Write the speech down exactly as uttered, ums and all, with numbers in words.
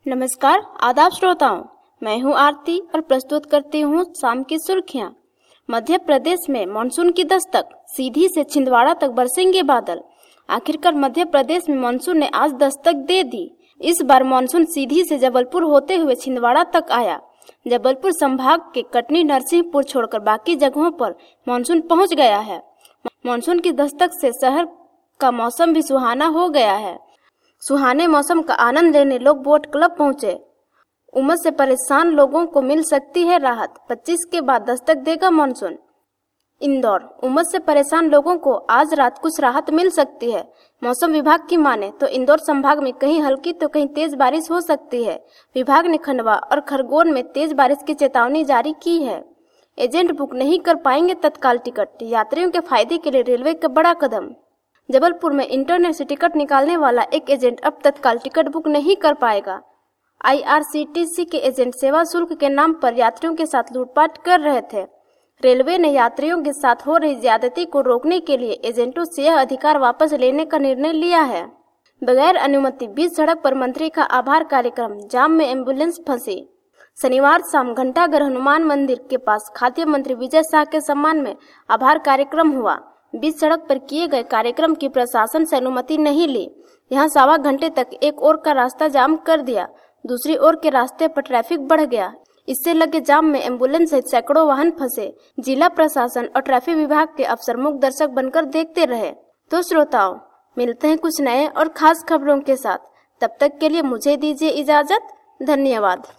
नमस्कार आदाब श्रोताओं, मैं हूं आरती और प्रस्तुत करती हूं शाम की सुर्खियां। मध्य प्रदेश में मानसून की दस्तक, सीधी से छिंदवाड़ा तक बरसेंगे बादल। आखिरकार मध्य प्रदेश में मानसून ने आज दस्तक दे दी। इस बार मानसून सीधी से जबलपुर होते हुए छिंदवाड़ा तक आया। जबलपुर संभाग के कटनी, नरसिंहपुर छोड़कर बाकी जगहों पर मानसून पहुंच गया है। मानसून की दस्तक से शहर का मौसम भी सुहाना हो गया है। सुहाने मौसम का आनंद लेने लोग बोट क्लब पहुंचे। उमस से परेशान लोगों को मिल सकती है राहत। पच्चीस के बाद दस्तक देगा मानसून। इंदौर, उमस से परेशान लोगों को आज रात कुछ राहत मिल सकती है। मौसम विभाग की माने तो इंदौर संभाग में कहीं हल्की तो कहीं तेज बारिश हो सकती है। विभाग ने खंडवा और खरगोन में तेज बारिश की चेतावनी जारी की है। एजेंट बुक नहीं कर पाएंगे तत्काल टिकट, यात्रियों के फायदे के लिए रेलवे का बड़ा कदम। जबलपुर में इंटरनेट से टिकट निकालने वाला एक एजेंट अब तत्काल टिकट बुक नहीं कर पाएगा। I R C T C के एजेंट सेवा शुल्क के नाम पर यात्रियों के साथ लूटपाट कर रहे थे। रेलवे ने यात्रियों के साथ हो रही ज्यादती को रोकने के लिए एजेंटों से यह अधिकार वापस लेने का निर्णय लिया है। बगैर अनुमति बीच सड़क पर मंत्री का आभार कार्यक्रम, जाम में एम्बुलेंस फंसी। शनिवार शाम घंटाघर हनुमान मंदिर के पास खाद्य मंत्री विजय शाह के सम्मान में आभार कार्यक्रम हुआ। बीच सड़क पर किए गए कार्यक्रम की प्रशासन से अनुमति नहीं ली। यहां सवा घंटे तक एक ओर का रास्ता जाम कर दिया। दूसरी ओर के रास्ते पर ट्रैफिक बढ़ गया। इससे लगे जाम में एम्बुलेंस सहित सैकड़ों वाहन फंसे। जिला प्रशासन और ट्रैफिक विभाग के अफसर मूक दर्शक बनकर देखते रहे। तो श्रोताओं, मिलते हैं कुछ नए और खास खबरों के साथ। तब तक के लिए मुझे दीजिए इजाजत। धन्यवाद।